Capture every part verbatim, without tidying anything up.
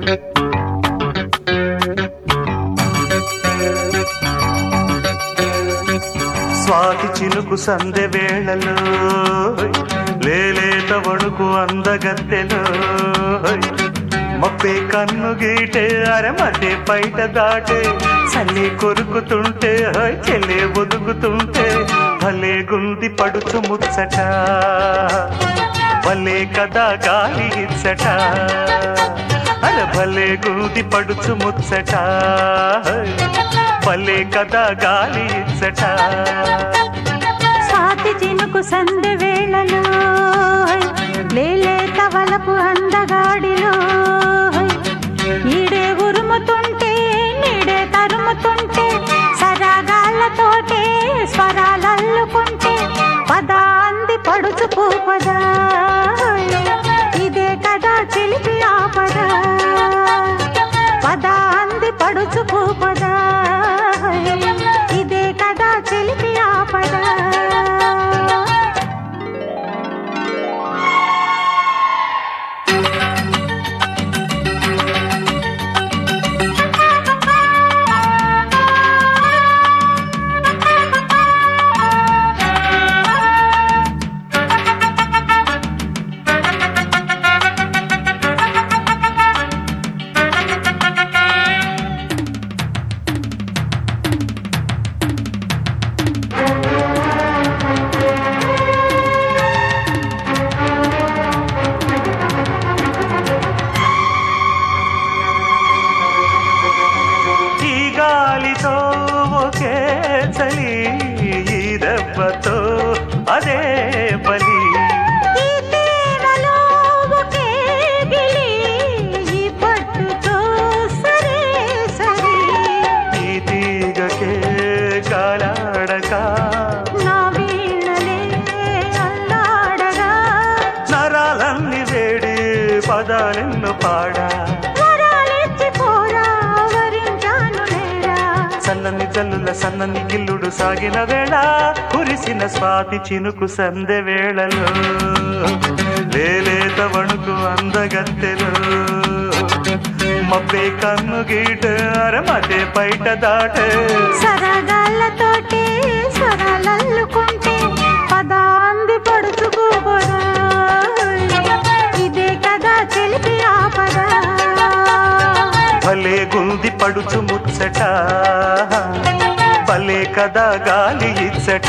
స్వాతి చినుకు సందె వేళలో లేలేత వణుకు అందగత్తెలో మప్పే కన్ను గీటే అరమటే బయట దాటే చల్లి కొరుకుతుంటే చెల్లే ఒదుగుతుంటే భలే గుంది పడుచు ముచ్చట భలే కదా గాలి ఇచ్చట అరే భలే గుంది పడుచు ముచ్చట భలే కదా గాలి ఇచ్చట స్వాతి చినుకు సందె వేళలో లేలేత వలపు అందగాడిలో ఈడే ఉరుముతుంటే నీడే తరుముతుంటే సరాగాళ్ళతోటే స్వరాలల్లుకుంటే పదా అంది పడుచు పూపదా ఇదే కదా చిలిపి ఆపదా పదా అంది పడుచు పూపదా ఇదే కదా చిలిపి ఆపదా చలి ఈ దెబ్బతో అదే బలి ఈ తీగకే కాలాడక నరాలన్నీ వేడి పదాలెన్ను పాడా సన్నని జల్లుల సన్నని గిల్లుడు సాగిన వేళ కురిసిన స్వాతి చినుకు సందె వేళలో లేలేత వణుకు అందగత్తెలో మబ్బే కన్ను గీట అరమటే బయట దాటే సరగాళ్ళతోటి స్వరాలల్లుకుంటే పదా అంది పడుచుకోబోదా ఇదే కదా చెలిపి ఆపదా భలే గుంది పడుచు ముచ్చట భలే కదా గాలి ఇచ్చట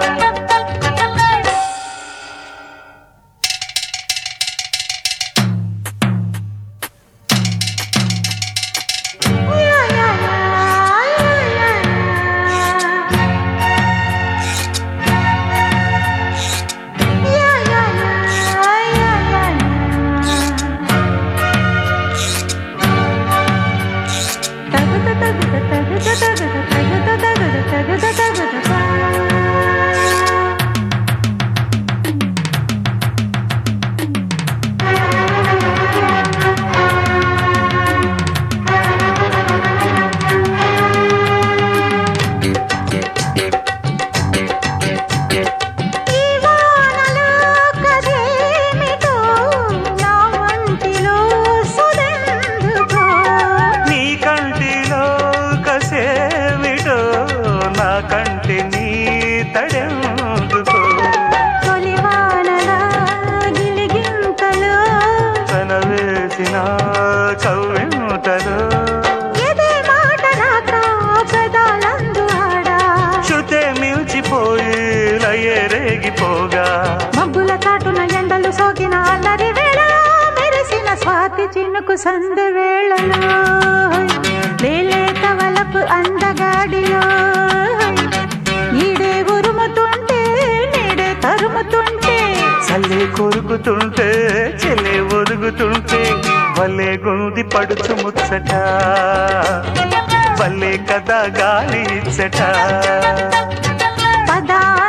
కంటి నీ తడెందుకో తొలివానలా గిలిగింతలో తన వేసిన కవ్వింతలో ఎదే మాట రాక పెదాలందు ఆడా శృతే మిల్చిపోయి లయే రేగిపోగా మబ్బుల చాటున ఎండలు సోకిన అల్లరి వేళ మెరిసిన స్వాతి చినుకు సందె వేళలో లేలేత వలపు అందగాడిలో ఈడే ఉరుముతుంటే నీడే తరుముతుంటే చల్లే కొరుకుతుంటే చెల్లే ఒరుగుతుంటే భలే గుంది పడుచు ముచ్చట భలే కదా గాలి ఇచ్చట పదా